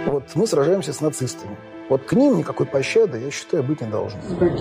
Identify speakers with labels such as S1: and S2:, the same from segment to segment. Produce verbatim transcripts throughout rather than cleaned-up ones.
S1: Вот мы сражаемся с нацистами. Вот к ним никакой пощады, я считаю, быть не должно.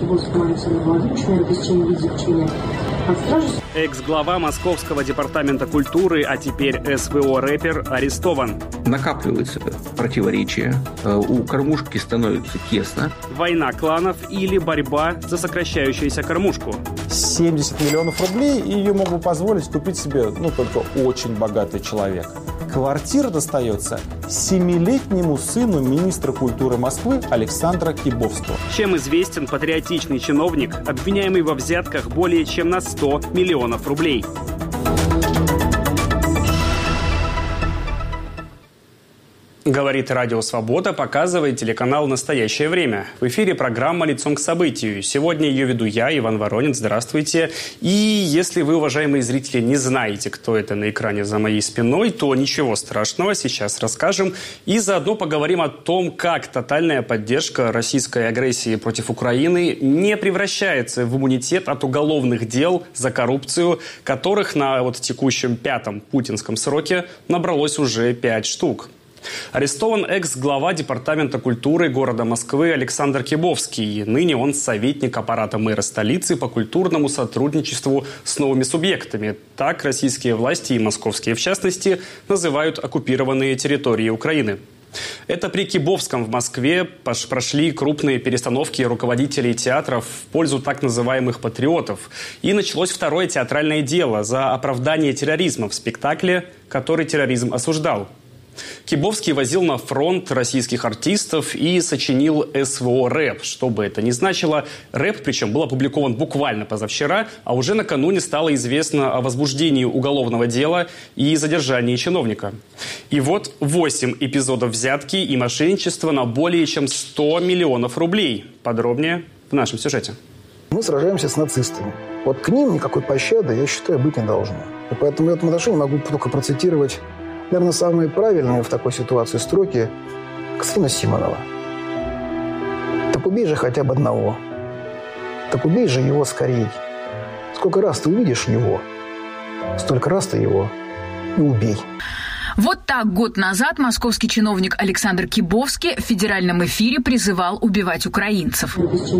S2: Экс-глава Московского департамента культуры, а теперь СВО-рэпер, арестован.
S3: Накапливаются противоречия, у кормушки становится тесно.
S2: Война кланов или борьба за сокращающуюся кормушку.
S4: семьдесят миллионов рублей, и ее мог бы позволить купить себе, ну, только очень богатый человек. Квартира достается семилетнему сыну министра культуры Москвы Александра Кибовского.
S2: Чем известен патриотичный чиновник, обвиняемый во взятках более чем на сто миллионов рублей? Говорит Радио Свобода, показывает телеканал «Настоящее время». В эфире программа «Лицом к событию». Сегодня ее веду я, Иван Воронин. Здравствуйте. И если вы, уважаемые зрители, не знаете, кто это на экране за моей спиной, то ничего страшного, сейчас расскажем. И заодно поговорим о том, как тотальная поддержка российской агрессии против Украины не превращается в иммунитет от уголовных дел за коррупцию, которых на вот текущем пятом путинском сроке набралось уже пять штук. Арестован экс-глава Департамента культуры города Москвы Александр Кибовский. Ныне он советник аппарата мэра столицы по культурному сотрудничеству с новыми субъектами. Так российские власти и московские, в частности, называют оккупированные территории Украины. Это при Кибовском в Москве прошли крупные перестановки руководителей театров в пользу так называемых патриотов. И началось второе театральное дело за оправдание терроризма в спектакле, который терроризм осуждал. Кибовский возил на фронт российских артистов и сочинил СВО-рэп. Что бы это ни значило, рэп, причем, был опубликован буквально позавчера, а уже накануне стало известно о возбуждении уголовного дела и задержании чиновника. И вот восемь эпизодов взятки и мошенничества на более чем сто миллионов рублей. Подробнее в нашем сюжете.
S1: Мы сражаемся с нацистами. Вот к ним никакой пощады, я считаю, быть не должно. И поэтому в этом отношении могу только процитировать, наверное, самые правильные в такой ситуации строки Константина Симонова. Так убей же хотя бы одного. Так убей же его скорей. Сколько раз ты увидишь его, столько раз ты его и убей.
S5: Вот так год назад московский чиновник Александр Кибовский в федеральном эфире призывал убивать украинцев.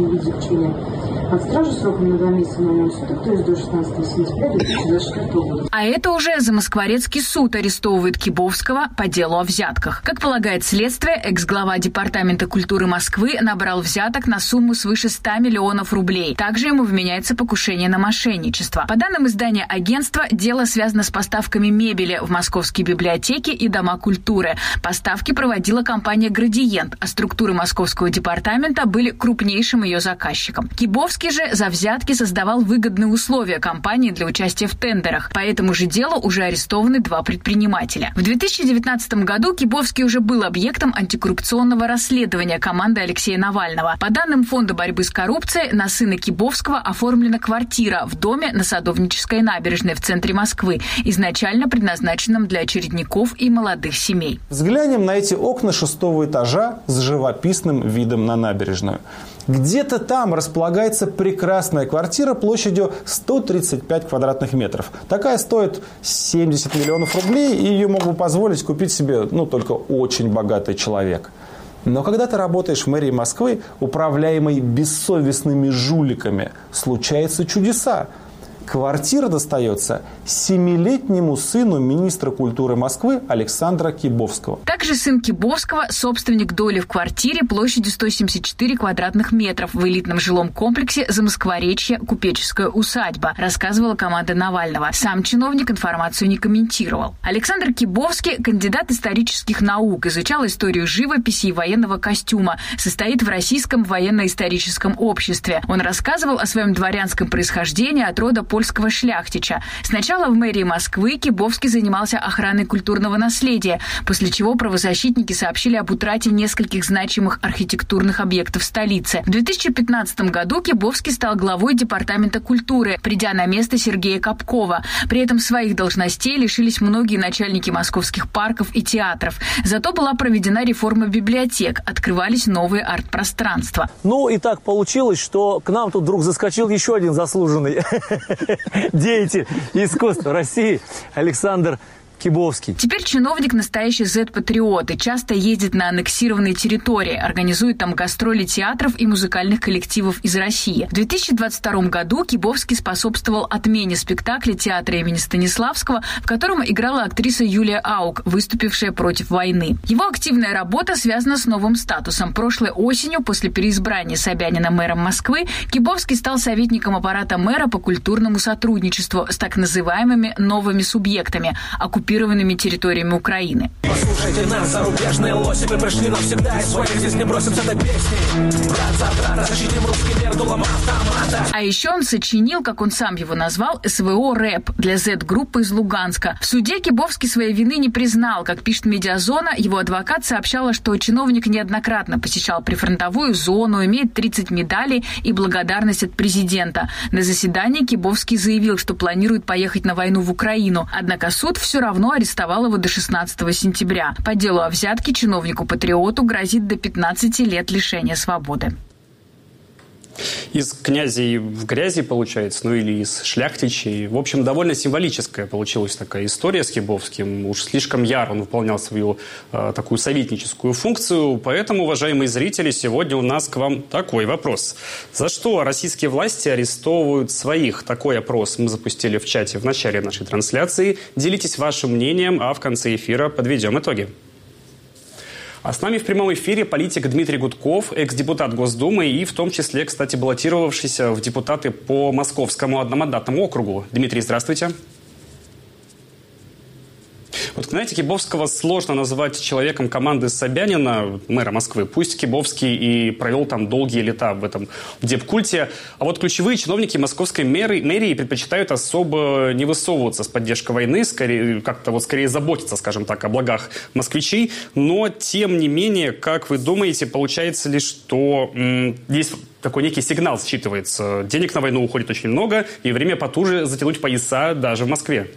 S5: А это уже Замоскворецкий суд арестовывает Кибовского по делу о взятках. Как полагает следствие, экс-глава Департамента культуры Москвы набрал взяток на сумму свыше ста миллионов рублей. Также ему вменяется покушение на мошенничество. По данным издания агентства, дело связано с поставками мебели в московские библиотеки и дома культуры. Поставки проводила компания «Градиент», а структуры московского департамента были крупнейшим ее заказчиком. Кибовский же за взятки создавал выгодные условия компании для участия в тендерах. По этому же делу уже арестованы два предпринимателя. В две тысячи девятнадцатом году Кибовский уже был объектом антикоррупционного расследования команды Алексея Навального. По данным Фонда борьбы с коррупцией, на сына Кибовского оформлена квартира в доме на Садовнической набережной в центре Москвы, изначально предназначенном для очередников и молодых семей.
S4: Взглянем на эти окна шестого этажа с живописным видом на набережную. Где-то там располагается прекрасная квартира площадью сто тридцать пять квадратных метров. Такая стоит семьдесят миллионов рублей, и ее мог бы позволить купить себе, ну, только очень богатый человек. Но когда ты работаешь в мэрии Москвы, управляемой бессовестными жуликами, случаются чудеса. Квартира достается семилетнему сыну министра культуры Москвы Александра Кибовского.
S5: Также сын Кибовского – собственник доли в квартире площадью сто семьдесят четыре квадратных метров в элитном жилом комплексе Замоскворечье «Купеческая усадьба», рассказывала команда Навального. Сам чиновник информацию не комментировал. Александр Кибовский – кандидат исторических наук, изучал историю живописи и военного костюма, состоит в Российском военно-историческом обществе. Он рассказывал о своем дворянском происхождении от рода польского шляхтича. Сначала в мэрии Москвы Кибовский занимался охраной культурного наследия, после чего правозащитники сообщили об утрате нескольких значимых архитектурных объектов столицы. В две тысячи пятнадцатом году Кибовский стал главой Департамента культуры, придя на место Сергея Капкова. При этом своих должностей лишились многие начальники московских парков и театров. Зато была проведена реформа библиотек, открывались новые арт-пространства.
S6: Ну и так получилось, что к нам тут вдруг заскочил еще один заслуженный деятель искусства России Александр Кибовский.
S5: Теперь чиновник настоящий зет-патриот и часто ездит на аннексированные территории, организует там гастроли театров и музыкальных коллективов из России. В две тысячи двадцать втором году Кибовский способствовал отмене спектакля театра имени Станиславского, в котором играла актриса Юлия Аук, выступившая против войны. Его активная работа связана с новым статусом. Прошлой осенью, после переизбрания Собянина мэром Москвы, Кибовский стал советником аппарата мэра по культурному сотрудничеству с так называемыми новыми субъектами, оккупированными территориями Украины.
S7: Послушайте нас, зарубежные лоси, мы пришли навсегда, и своих здесь не бросим с этой песней. Брат за брата, защитим русский мир дулом автомата.
S5: А еще он сочинил, как он сам его назвал, СВО-рэп для зет-группы из Луганска. В суде Кибовский своей вины не признал. Как пишет «Медиазона», его адвокат сообщала, что чиновник неоднократно посещал прифронтовую зону, имеет тридцать медалей и благодарность от президента. На заседании Кибовский заявил, что планирует поехать на войну в Украину. Однако суд все равно арестовал его до шестнадцатого сентября. По делу о взятке чиновнику-патриоту грозит до пятнадцати лет лишения свободы.
S2: Из князей в грязи, получается, ну или из шляхтичей. В общем, довольно символическая получилась такая история с Кибовским. Уж слишком яро он выполнял свою э, такую советническую функцию. Поэтому, уважаемые зрители, сегодня у нас к вам такой вопрос. За что российские власти арестовывают своих? Такой опрос мы запустили в чате в начале нашей трансляции. Делитесь вашим мнением, а в конце эфира подведем итоги. А с нами в прямом эфире политик Дмитрий Гудков, экс-депутат Госдумы и в том числе, кстати, баллотировавшийся в депутаты по Московскому одномандатному округу. Дмитрий, здравствуйте. Вот, знаете, Кибовского сложно назвать человеком команды Собянина, мэра Москвы. Пусть Кибовский и провел там долгие лета в этом депкульте. А вот ключевые чиновники московской мэрии, мэрии предпочитают особо не высовываться с поддержкой войны, скорее, как-то вот скорее заботиться, скажем так, о благах москвичей. Но, тем не менее, как вы думаете, получается ли, что м- здесь такой некий сигнал считывается? Денег на войну уходит очень много, и время потуже затянуть пояса даже в Москве.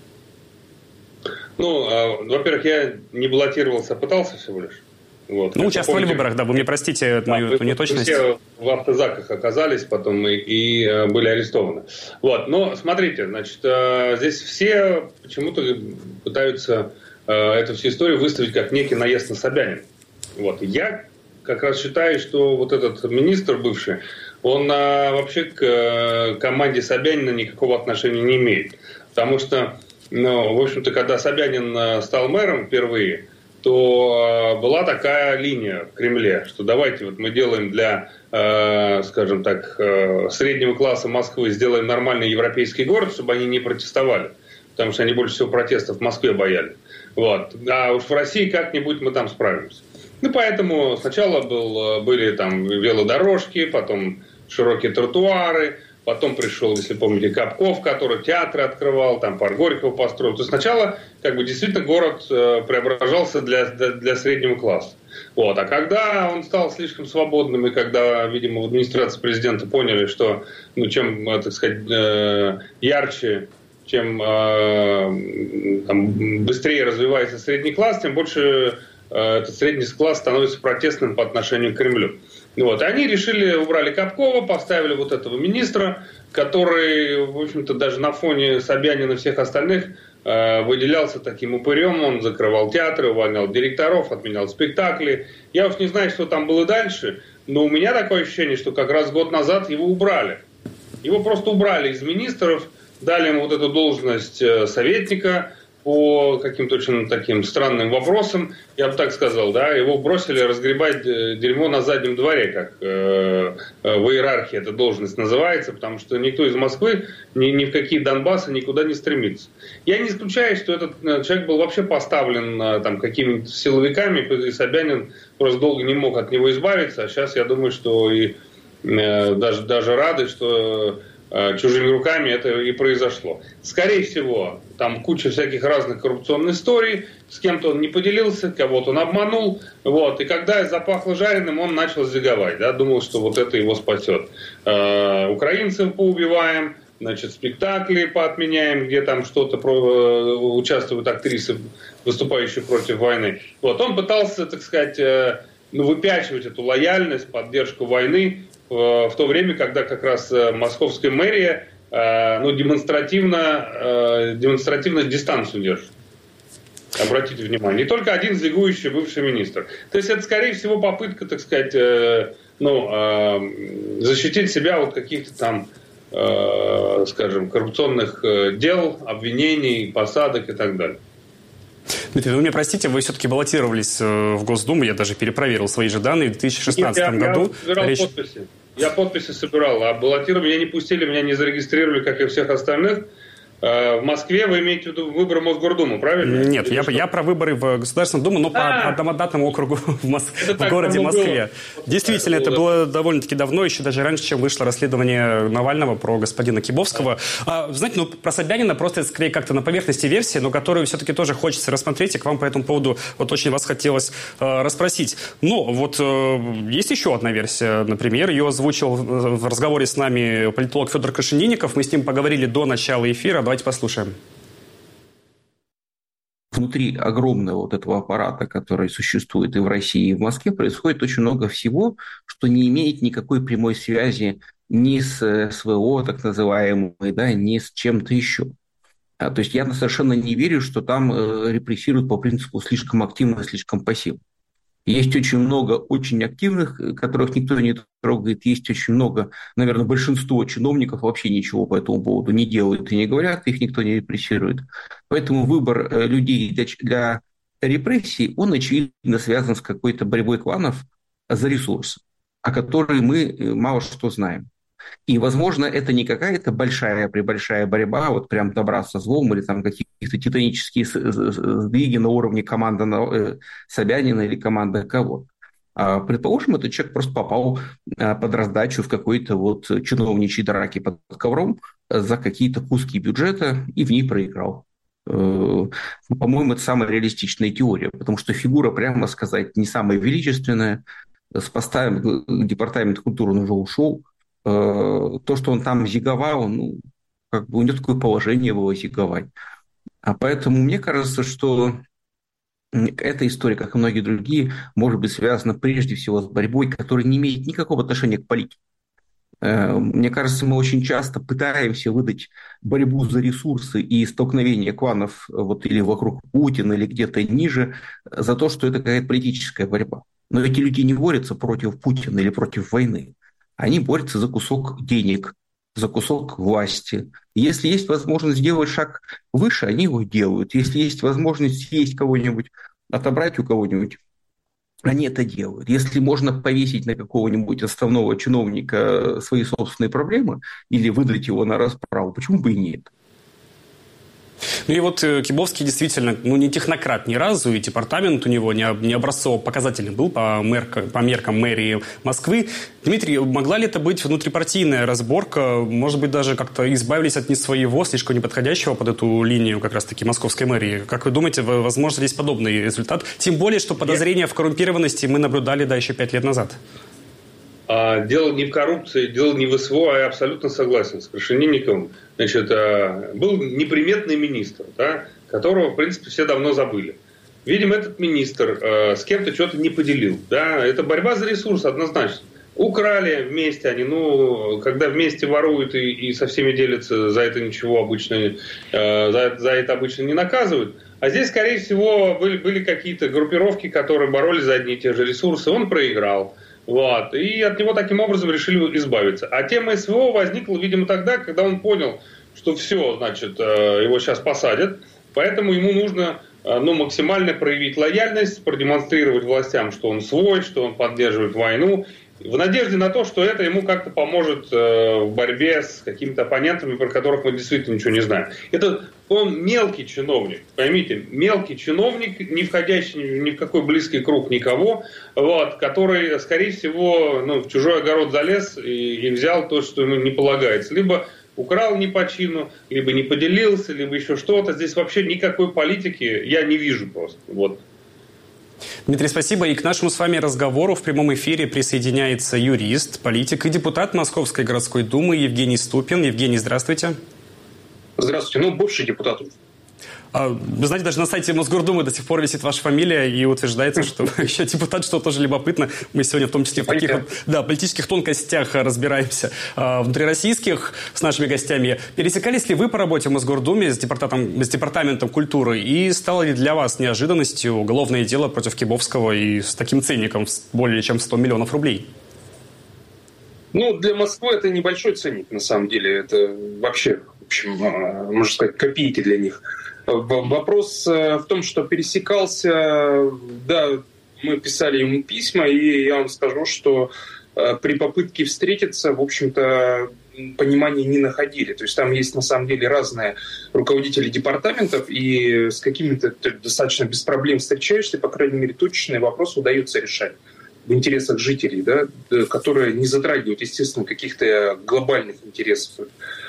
S8: Ну, э, во-первых, я не баллотировался, а пытался всего лишь. Вот.
S2: Ну,
S8: как
S2: участвовали
S8: помните,
S2: в выборах, да, вы мне простите
S8: да,
S2: мою
S8: вы,
S2: неточность.
S8: Все в автозаках оказались потом и, и э, были арестованы. Вот, но смотрите, значит, э, здесь все почему-то пытаются э, эту всю историю выставить как некий наезд на Собянина. Вот, я как раз считаю, что вот этот министр бывший, он э, вообще к э, команде Собянина никакого отношения не имеет. Потому что Ну, в общем-то, когда Собянин стал мэром впервые, то была такая линия в Кремле, что давайте вот мы делаем для, э, скажем так, э, среднего класса Москвы, сделаем нормальный европейский город, чтобы они не протестовали, потому что они больше всего протестов в Москве боялись. Вот. А уж в России как-нибудь мы там справимся. Ну, поэтому сначала был, были там велодорожки, потом широкие тротуары. Потом пришел, если помните, Капков, который театры открывал, там парк Горького построил. То есть сначала как бы действительно город э, преображался для, для, для среднего класса. Вот. А когда он стал слишком свободным, и когда, видимо, в администрации президента поняли, что ну, чем, так сказать, э, ярче, чем э, там, быстрее развивается средний класс, тем больше э, этот средний класс становится протестным по отношению к Кремлю. Вот. И они решили, убрали Капкова, поставили вот этого министра, который, в общем-то, даже на фоне Собянина и всех остальных э, выделялся таким упырем. Он закрывал театры, увольнял директоров, отменял спектакли. Я уж не знаю, что там было дальше, но у меня такое ощущение, что как раз год назад его убрали. Его просто убрали из министров, дали ему вот эту должность советника по каким-то очень таким странным вопросам, я бы так сказал, да, его бросили разгребать дерьмо на заднем дворе, как э, в иерархии эта должность называется, потому что никто из Москвы ни, ни в какие Донбассы никуда не стремится. Я не исключаю, что этот человек был вообще поставлен там какими-то силовиками, и Собянин просто долго не мог от него избавиться, а сейчас я думаю, что и э, даже, даже рады, что чужими руками это и произошло. Скорее всего, там куча всяких разных коррупционных историй, с кем-то он не поделился, кого-то он обманул, вот, и когда запахло жареным, он начал зиговать, да, думал, что вот это его спасет. Э, украинцев поубиваем, значит, спектакли поотменяем, где там что-то про, участвуют актрисы, выступающие против войны. Вот, он пытался, так сказать, э, ну, выпячивать эту лояльность, поддержку войны, в то время, когда как раз московская мэрия ну, демонстративно, демонстративно дистанцию держит. Обратите внимание. Не только один зигующий бывший министр. То есть это, скорее всего, попытка, так сказать, э, ну, э, защитить себя от каких-то там, э, скажем, коррупционных дел, обвинений, посадок и так далее.
S2: Дмитрий, вы меня простите, вы все-таки баллотировались в Госдуму, я даже перепроверил свои же данные в две тысячи шестнадцатом
S8: Нет, я,
S2: году.
S8: Я собирал Речь... подписи. Я подписи собирал, а баллотировали, меня не пустили, меня не зарегистрировали, как и всех остальных. В Москве вы имеете в виду выборы Мосгордумы, правильно?
S2: Нет, я, я про выборы в Государственную Думу, но по а, одномандатному округу в, Мос... в городе Москве. Было. Действительно, это было довольно-таки давно, еще даже раньше, чем вышло расследование Навального про господина Кибовского. А, знаете, ну, про Собянина просто это скорее как-то на поверхности версии, но которую все-таки тоже хочется рассмотреть, и к вам по этому поводу вот очень вас хотелось э, расспросить. Но вот э, есть еще одна версия, например, ее озвучил в разговоре с нами политолог Федор Крашенинников, мы с ним поговорили до начала эфира. Давайте послушаем.
S3: Внутри огромного вот этого аппарата, который существует и в России, и в Москве, происходит очень много всего, что не имеет никакой прямой связи ни с СВО, так называемой, да, ни с чем-то еще. То есть я совершенно не верю, что там репрессируют по принципу слишком активно, слишком пассивно. Есть очень много очень активных, которых никто не трогает. Есть очень много, наверное, большинство чиновников вообще ничего по этому поводу не делают и не говорят, их никто не репрессирует. Поэтому выбор людей для, для репрессий, он, очевидно, связан с какой-то борьбой кланов за ресурсы, о которой мы мало что знаем. И, возможно, это не какая-то большая-пребольшая борьба, вот прям добра со злом, или там какие-то титанические сдвиги на уровне команды Собянина или команды кого-то. А, предположим, этот человек просто попал под раздачу в какой-то вот чиновничьей драке под ковром за какие-то куски бюджета и в ней проиграл. По-моему, это самая реалистичная теория, потому что фигура, прямо сказать, не самая величественная. С поста департамент культуры он уже ушел. То, что он там зиговал, ну, как бы у него такое положение было зиговать. А поэтому мне кажется, что эта история, как и многие другие, может быть связана прежде всего с борьбой, которая не имеет никакого отношения к политике. Мне кажется, мы очень часто пытаемся выдать борьбу за ресурсы и столкновение кланов вот, или вокруг Путина, или где-то ниже, за то, что это какая-то политическая борьба. Но эти люди не борются против Путина или против войны. Они борются за кусок денег, за кусок власти. Если есть возможность сделать шаг выше, они его делают. Если есть возможность съесть кого-нибудь, отобрать у кого-нибудь, они это делают. Если можно повесить на какого-нибудь основного чиновника свои собственные проблемы или выдать его на расправу, почему бы и нет?
S2: Ну и вот Кибовский действительно, ну, не технократ ни разу, и департамент у него не, не образцово-показательный был по, мерка, по меркам мэрии Москвы. Дмитрий, могла ли это быть внутрипартийная разборка? Может быть, даже как-то избавились от не своего, слишком неподходящего под эту линию как раз-таки московской мэрии? Как вы думаете, возможно, здесь подобный результат? Тем более, что подозрения в коррумпированности мы наблюдали, да, еще пять лет назад.
S8: Дело не в коррупции, дело не в СВО, а я абсолютно согласен с Крашенинниковым. Значит, был неприметный министр, да, которого, в принципе, все давно забыли. Видимо, этот министр э, с кем-то что-то не поделил. Да? Это борьба за ресурсы, однозначно. Украли вместе они, ну, когда вместе воруют и, и со всеми делятся, за это ничего обычно, э, за, за это обычно не наказывают. А здесь, скорее всего, были, были какие-то группировки, которые боролись за одни и те же ресурсы. Он проиграл. Вот, и от него таким образом решили избавиться. А тема СВО возникла, видимо, тогда, когда он понял, что все, значит, его сейчас посадят. Поэтому ему нужно, ну, максимально проявить лояльность, продемонстрировать властям, что он свой, что он поддерживает войну. В надежде на то, что это ему как-то поможет в борьбе с какими-то оппонентами, про которых мы действительно ничего не знаем. Это он мелкий чиновник, поймите, мелкий чиновник, не входящий ни в какой близкий круг никого, вот, который, скорее всего, ну, в чужой огород залез и, и взял то, что ему не полагается. Либо украл не по чину, либо не поделился, либо еще что-то. Здесь вообще никакой политики я не вижу просто. Вот.
S2: Дмитрий, спасибо. И к нашему с вами разговору в прямом эфире присоединяется юрист, политик и депутат Московской городской думы Евгений Ступин. Евгений, здравствуйте.
S9: Здравствуйте. Ну, бывший депутат.
S2: А, вы знаете, даже на сайте Мосгордумы до сих пор висит ваша фамилия, и утверждается, что вы еще депутат, что тоже любопытно. Мы сегодня в том числе в таких вот, да, политических тонкостях разбираемся. А, внутрироссийских с нашими гостями. Пересекались ли вы по работе в Мосгордуме с департаментом, с департаментом культуры? И стало ли для вас неожиданностью уголовное дело против Кибовского и с таким ценником более чем сто миллионов рублей?
S9: Ну, для Москвы это небольшой ценник, на самом деле. Это вообще, в общем, можно сказать, копейки для них. Вопрос в том, что пересекался, да, мы писали ему письма, и я вам скажу, что при попытке встретиться, в общем-то, понимания не находили. То есть там есть, на самом деле, разные руководители департаментов, и с какими-то достаточно без проблем встречаешься, по крайней мере, точечные вопросы удается решать в интересах жителей, да, которые не затрагивают, естественно, каких-то глобальных интересов.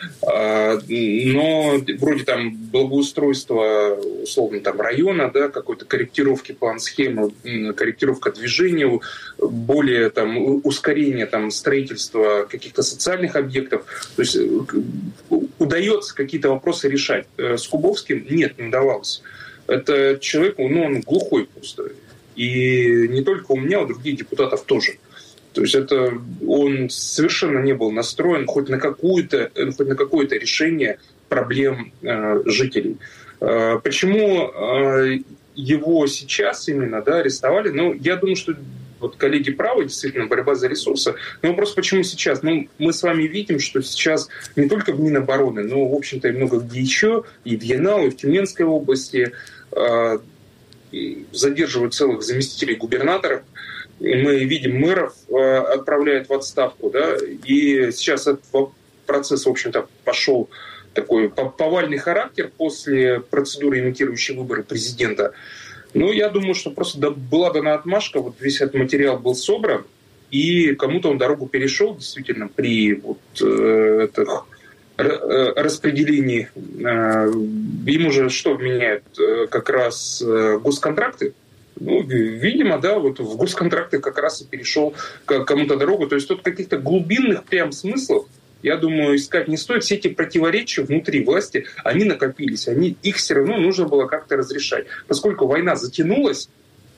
S9: Но вроде там благоустройства, условно, там района, да, какой-то корректировки план-схемы, корректировка движения, более там ускорение там строительства каких-то социальных объектов. То есть удается какие-то вопросы решать. С Кубовским нет, не удавалось. Это человек, ну, он глухой просто. И не только у меня, у других депутатов тоже. То есть это он совершенно не был настроен хоть на какую-то, хоть на какое-то решение проблем э, жителей. Э, почему э, его сейчас именно, да, арестовали? Ну, я думаю, что вот коллеги правы, действительно, борьба за ресурсы. Но вопрос, почему сейчас? Ну, мы с вами видим, что сейчас не только в Минобороны, но, в общем-то, и много где еще, и в Янау, и в Тюменской области э, задерживают целых заместителей губернаторов. Мы видим, мэров э, отправляют в отставку. Да? И сейчас этот процесс, в общем-то, пошел такой повальный характер после процедуры, имитирующей выборы президента. Ну, я думаю, что просто была дана отмашка, вот весь этот материал был собран, и кому-то он дорогу перешел, действительно, при вот, э, этих распределении. Ему же что меняют? Как раз госконтракты. Ну, видимо, да, вот в госконтракты как раз и перешел к кому-то дорогу. То есть тут каких-то глубинных прям смыслов, я думаю, искать не стоит. Все эти противоречия внутри власти, они накопились. Они, их все равно нужно было как-то разрешать. Поскольку война затянулась,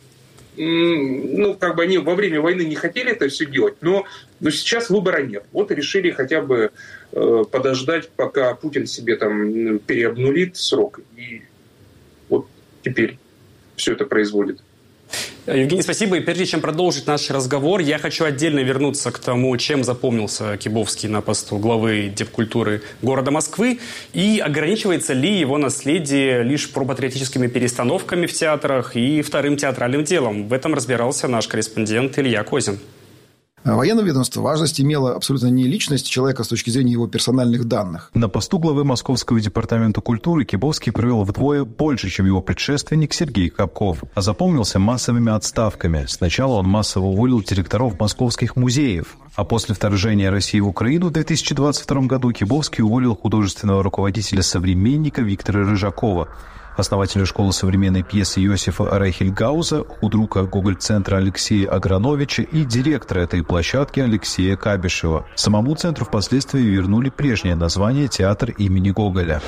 S9: ну, как бы они во время войны не хотели это все делать, но, но сейчас выбора нет. Вот и решили хотя бы э, подождать, пока Путин себе там переобнулит срок. И вот теперь все это производит.
S2: Евгений, спасибо. И прежде чем продолжить наш разговор, я хочу отдельно вернуться к тому, чем запомнился Кибовский на посту главы Депкультуры города Москвы, и ограничивается ли его наследие лишь пропатриотическими перестановками в театрах и вторым театральным делом. В этом разбирался наш корреспондент Илья Козин.
S1: Военное ведомство важность имело абсолютно не личность человека с точки зрения его персональных данных.
S10: На посту главы Московского департамента культуры Кибовский провел вдвое больше, чем его предшественник Сергей Капков, а запомнился массовыми отставками. Сначала он массово уволил директоров московских музеев, а после вторжения России в Украину в две тысячи двадцать втором году Кибовский уволил художественного руководителя «Современника» Виктора Рыжакова, основателя школы современной пьесы Йосифа Рейхельгауза, худрука Гоголь-центра Алексея Аграновича и директора этой площадки Алексея Кабишева. Самому центру впоследствии вернули прежнее название «Театр имени Гоголя».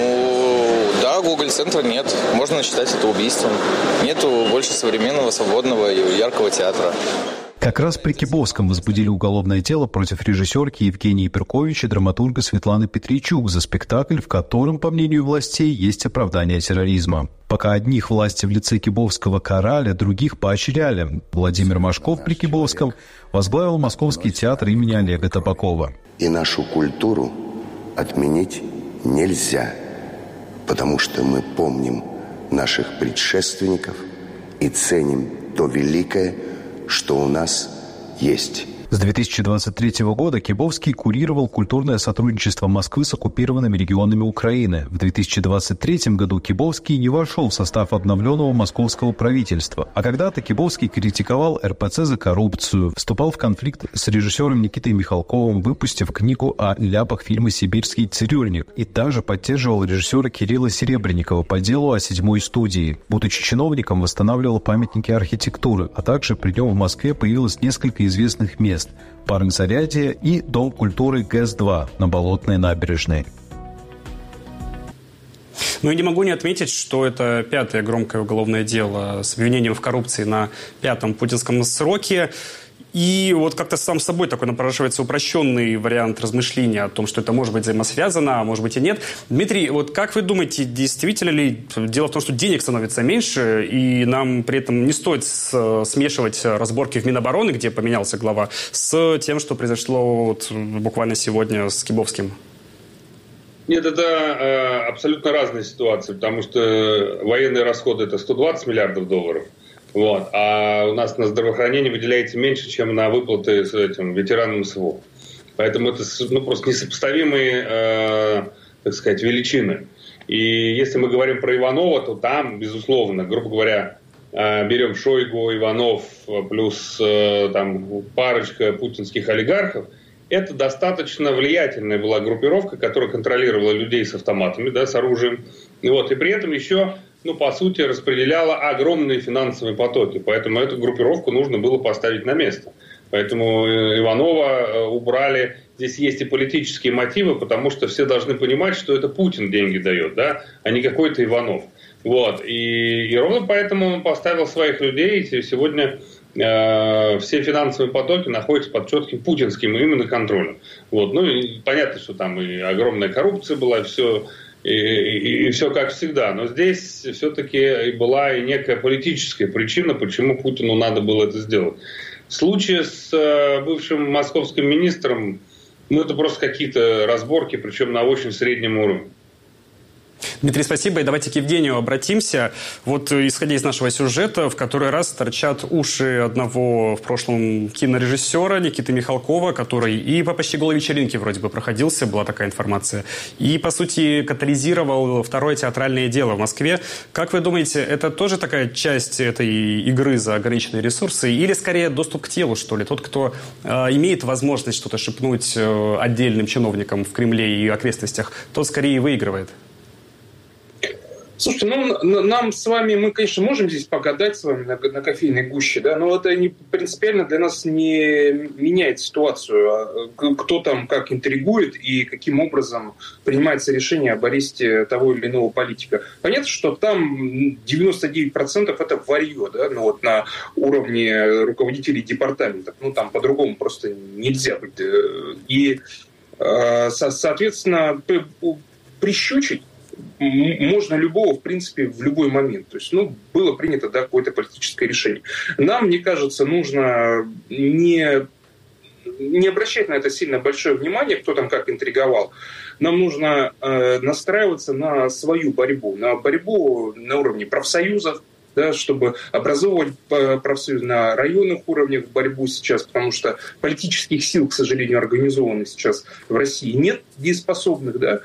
S11: Ну, да, Гоголь-центра нет. Можно считать это убийством. Нету больше современного, свободного и яркого театра.
S10: Как раз при Кибовском возбудили уголовное дело против режиссерки Евгении Перкович и драматурга Светланы Петричук за спектакль, в котором, по мнению властей, есть оправдание терроризма. Пока одних власти в лице Кибовского карали, других поощряли. Владимир Машков при Кибовском возглавил Московский театр имени Олега Табакова.
S12: И нашу культуру отменить нельзя, потому что мы помним наших предшественников и ценим то великое, что у нас есть.
S10: С две тысячи двадцать третьего года Кибовский курировал культурное сотрудничество Москвы с оккупированными регионами Украины. В две тысячи двадцать третьем году Кибовский не вошел в состав обновленного московского правительства. А когда-то Кибовский критиковал эр пэ цэ за коррупцию, вступал в конфликт с режиссером Никитой Михалковым, выпустив книгу о ляпах фильма «Сибирский цирюльник», и также поддерживал режиссера Кирилла Серебренникова по делу о седьмой студии. Будучи чиновником, восстанавливал памятники архитектуры, а также при нем в Москве появилось несколько известных мест: парк Зарядье и Дом культуры гэ эс два на Болотной набережной.
S2: Ну и не могу не отметить, что это пятое громкое уголовное дело с обвинением в коррупции на пятом путинском сроке. И вот как-то сам собой такой напрашивается упрощенный вариант размышления о том, что это может быть взаимосвязано, а может быть и нет. Дмитрий, вот как вы думаете, действительно ли дело в том, что денег становится меньше, и нам при этом не стоит смешивать разборки в Минобороны, где поменялся глава, с тем, что произошло вот буквально сегодня с Кибовским?
S8: Нет, это э, абсолютно разные ситуации, потому что военные расходы – это сто двадцать миллиардов долларов. Вот. А у нас на здравоохранение выделяется меньше, чем на выплаты с этим ветеранам СВО. Поэтому это ну, просто несопоставимые, э, так сказать, величины. И если мы говорим про Иванова, то там, безусловно, грубо говоря, э, берем Шойгу, Иванов, плюс э, там, парочка путинских олигархов, это достаточно влиятельная была группировка, которая контролировала людей с автоматами, да, с оружием. Вот. И при этом еще... ну, по сути, распределяла огромные финансовые потоки. Поэтому эту группировку нужно было поставить на место. Поэтому Иванова убрали. Здесь есть и политические мотивы, потому что все должны понимать, что это Путин деньги дает, да, а не какой-то Иванов. Вот. И, и ровно поэтому он поставил своих людей. И сегодня э, все финансовые потоки находятся под четким путинским именно контролем. Вот. Ну, и понятно, что там и огромная коррупция была, и все... И, и, и все как всегда. Но здесь все-таки была и некая политическая причина, почему Путину надо было это сделать. В случае с э, бывшим московским министром, ну, это просто какие-то разборки, причем на очень среднем уровне.
S2: Дмитрий, спасибо. И давайте к Евгению обратимся. Вот, исходя из нашего сюжета, в который раз торчат уши одного в прошлом кинорежиссера Никиты Михалкова, который и по «Почти голой вечеринке» вроде бы проходился, была такая информация, и, по сути, катализировал второе театральное дело в Москве. Как вы думаете, это тоже такая часть этой игры за ограниченные ресурсы? Или, скорее, доступ к телу, что ли? Тот, кто э, имеет возможность что-то шепнуть э, отдельным чиновникам в Кремле и окрестностях, тот скорее выигрывает.
S9: Слушайте, ну, нам с вами, мы, конечно, можем здесь погадать с вами на, на кофейной гуще, да, но это не, принципиально для нас не меняет ситуацию. Кто там как интригует и каким образом принимается решение об аресте того или иного политика. Понятно, что там девяносто девять процентов это варьё, да, ну, вот на уровне руководителей департаментов. Ну, там по-другому просто нельзя быть. И, соответственно, прищучить можно любого, в принципе, в любой момент. То есть, ну, было принято, да, какое-то политическое решение. Нам, мне кажется, нужно не, не обращать на это сильно большое внимание, кто там как интриговал. Нам нужно э, настраиваться на свою борьбу, на борьбу на уровне профсоюзов, да, чтобы образовывать профсоюзы на районных уровнях борьбу сейчас, потому что политических сил, к сожалению, организованных сейчас в России нет дееспособных, да,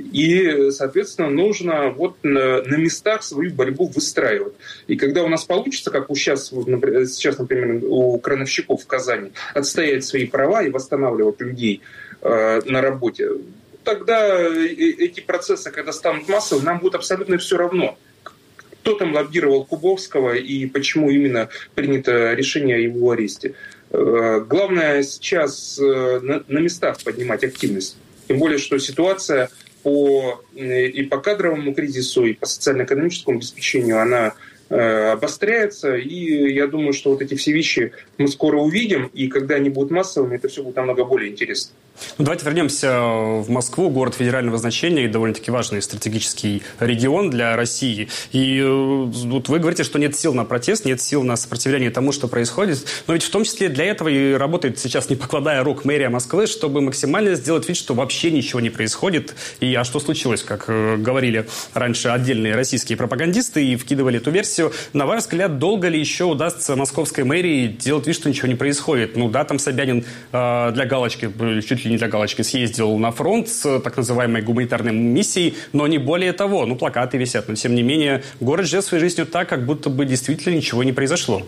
S9: и, соответственно, нужно вот на, на местах свою борьбу выстраивать. И когда у нас получится, как у сейчас, сейчас, например, у крановщиков в Казани, отстоять свои права и восстанавливать людей э, на работе, тогда эти процессы, когда станут массовыми, нам будет абсолютно все равно, кто там лоббировал Кубовского и почему именно принято решение о его аресте. Главное сейчас на местах поднимать активность. Тем более, что ситуация по, и по кадровому кризису, и по социально-экономическому обеспечению, она обостряется. И я думаю, что вот эти все вещи мы скоро увидим. И когда они будут массовыми, это все будет намного более интересно.
S2: Ну, давайте вернемся в Москву, город федерального значения и довольно-таки важный стратегический регион для России. И вот вы говорите, что нет сил на протест, нет сил на сопротивление тому, что происходит. Но ведь в том числе для этого и работает сейчас, не покладая рук, мэрия Москвы, чтобы максимально сделать вид, что вообще ничего не происходит. И а что случилось, как говорили раньше отдельные российские пропагандисты и вкидывали эту версию. На ваш взгляд, долго ли еще удастся московской мэрии делать вид, что ничего не происходит? Ну да, там Собянин э, для галочки, чуть ли не для галочки, съездил на фронт с так называемой гуманитарной миссией, но не более того. Ну, плакаты висят, но тем не менее город живет своей жизнью так, как будто бы действительно ничего не произошло.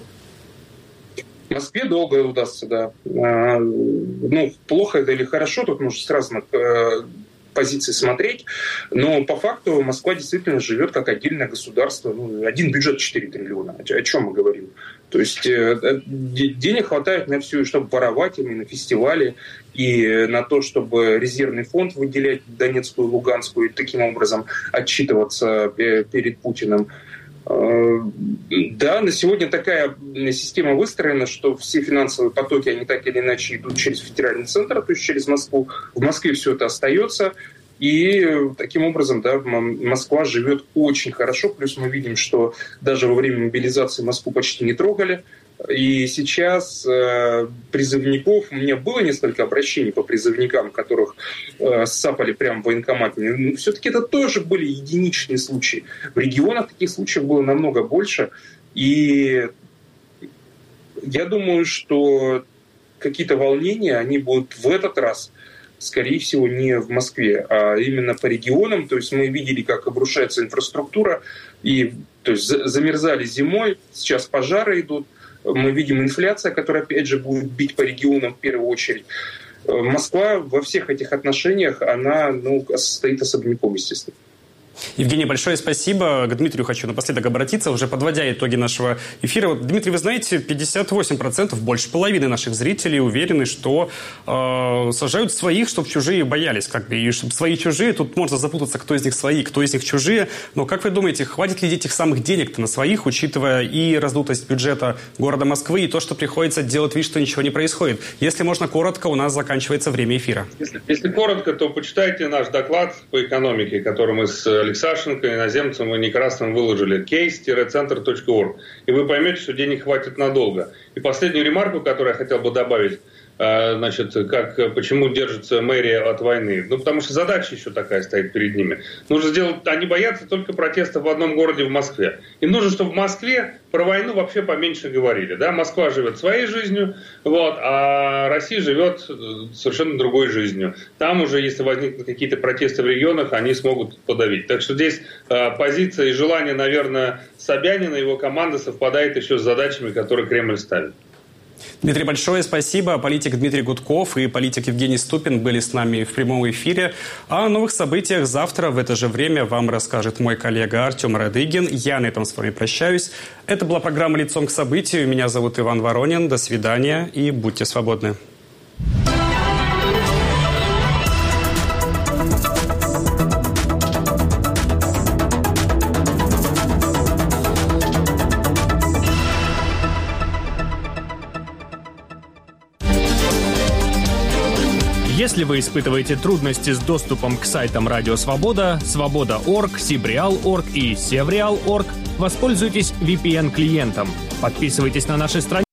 S9: В Москве долго удастся, да. Ну, плохо это или хорошо, тут нужно сразу позиции смотреть, но по факту Москва действительно живет как отдельное государство. Ну, один бюджет четыре триллиона. О чем мы говорим? То есть денег хватает на все, чтобы воровать и на фестивали, и на то, чтобы резервный фонд выделять Донецкую, Луганскую, и таким образом отчитываться перед Путиным. Да, на сегодня такая система выстроена, что все финансовые потоки, они так или иначе идут через федеральный центр, то есть через Москву. В Москве все это остается. И таким образом, да, Москва живет очень хорошо. Плюс мы видим, что даже во время мобилизации Москву почти не трогали. И сейчас э, призывников, у меня было несколько обращений по призывникам, которых э, сапали прямо в военкомате. Но все-таки это тоже были единичные случаи. В регионах таких случаев было намного больше. И я думаю, что какие-то волнения, они будут в этот раз, скорее всего, не в Москве, а именно по регионам. То есть мы видели, как обрушается инфраструктура, и то есть замерзали зимой, сейчас пожары идут. Мы видим инфляция, которая, опять же, будет бить по регионам в первую очередь. Москва во всех этих отношениях, она ну, стоит особняком, естественно.
S2: Евгений, большое спасибо. К Дмитрию хочу напоследок обратиться, уже подводя итоги нашего эфира. Вот, Дмитрий, вы знаете, пятьдесят восемь процентов, больше половины наших зрителей уверены, что э, сажают своих, чтобы чужие боялись. Как бы, и чтобы свои чужие, тут можно запутаться, кто из них свои, кто из них чужие. Но как вы думаете, хватит ли этих самых денег-то на своих, учитывая и раздутость бюджета города Москвы, и то, что приходится делать вид, что ничего не происходит? Если можно коротко, у нас заканчивается время эфира.
S8: Если, если коротко, то почитайте наш доклад по экономике, который мы с Алексашенко, иноземцем и Некрасовым выложили, кейс центр точка орг. И вы поймете, что денег хватит надолго. И последнюю ремарку, которую я хотел бы добавить, значит, как, почему держится мэрия от войны. Ну, потому что задача еще такая стоит перед ними. Нужно сделать, они боятся только протеста в одном городе, в Москве. Им нужно, чтобы в Москве про войну вообще поменьше говорили. Да? Москва живет своей жизнью, вот, а Россия живет совершенно другой жизнью. Там уже, если возникнут какие-то протесты в регионах, они смогут подавить. Так что здесь э, позиция и желание, наверное, Собянина и его команды совпадает еще с задачами, которые Кремль ставит.
S2: Дмитрий, большое спасибо. Политик Дмитрий Гудков и политик Евгений Ступин были с нами в прямом эфире. О новых событиях завтра в это же время вам расскажет мой коллега Артем Радыгин. Я на этом с вами прощаюсь. Это была программа «Лицом к событию». Меня зовут Иван Воронин. До свидания и будьте свободны.
S13: Если вы испытываете трудности с доступом к сайтам Радио Свобода, Свобода точка орг, Сибреал точка орг и Севреал точка орг, воспользуйтесь ви пи эн-клиентом. Подписывайтесь на наши страницы